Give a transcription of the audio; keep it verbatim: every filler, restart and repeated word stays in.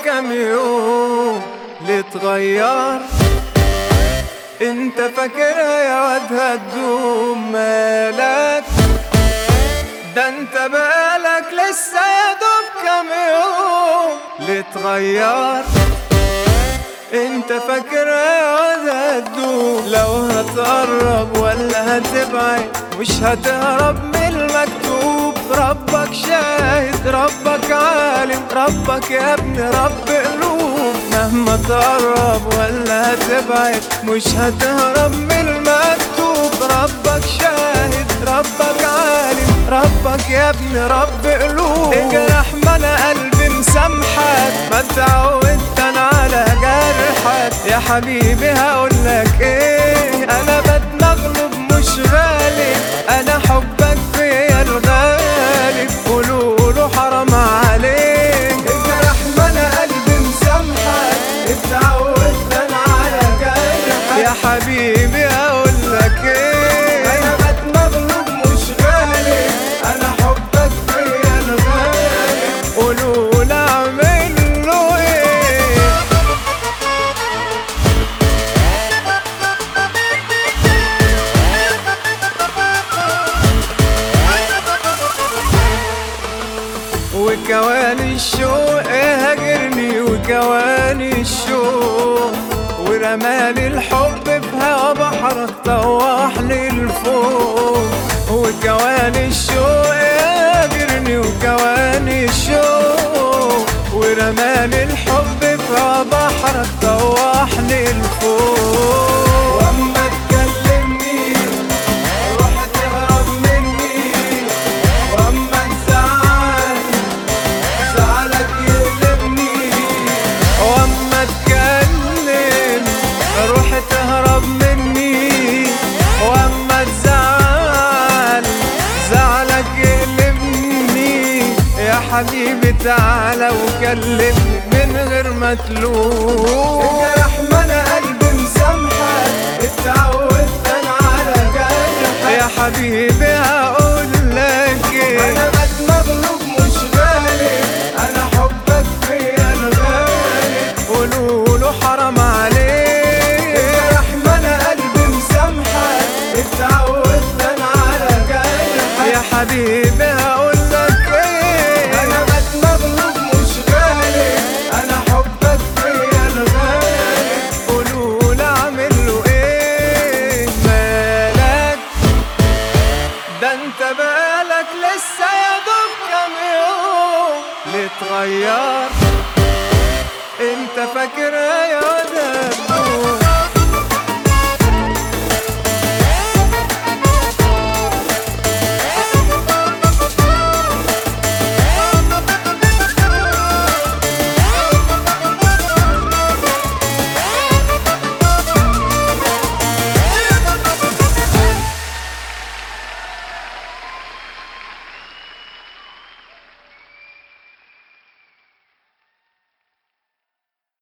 بكام يوم لتغير. انت فاكرها يا واد هتدوم؟ مالك ده انت بقالك لسه يا دوب كام يوم لتغير. انت فاكرها يا واد هتدوم؟ لو هتقرب ولا هتبعد مش هتهرب من المكتوب. ربك شاهد، ربك عالم، ربك يا ابن رب قلوب. مهما تقرب ولا هتبعد مش هتهرب من المكتوب. ربك شاهد، ربك عالم، ربك يا ابن رب قلوب. اجرح ما انا قلبي مسامحك، ما اتعودت انا على جرحك. يا حبيبي هقولك ايه، انا بتمغلب مش غالب، انا حبك فيا الغالب. قولوله حرام عليك. اجرح ما انا قلبي مسامحك، اتعودت انا على جرحك. يا حبيبي هقولك ايه، انا بتمغلب مش غالب، انا حبك فيا الغالب. قولوله اعمل له ايه. وكواني الشوق هاجرني، وكواني الشوق ورمالي الحب في هوا بحرك طوحني لفوق. وكواني الشوق هاجرني، وكواني الشوق ورمالي الحب في هوا بحرك طوحني لفوق. واما تكلمني روح تهرب مني، واما تزعل زعلك يقلبني. واما تكلم روح تهرب مني، واما تزعل زعلك يقلبني. يا حبيبي تعالى وكلمني من غير ما تلوم. اجرح ما انا قلبي مسامحك، اتعودت انا على جرحك. يا حبيبي هقولك ايه، انا بتمغلب مش غالب، انا حبك فيا الغالب. قولوله حرام عليك. اجرح ما انا قلبي مسامحك، اتعودت انا على جرحك. يا حبيبي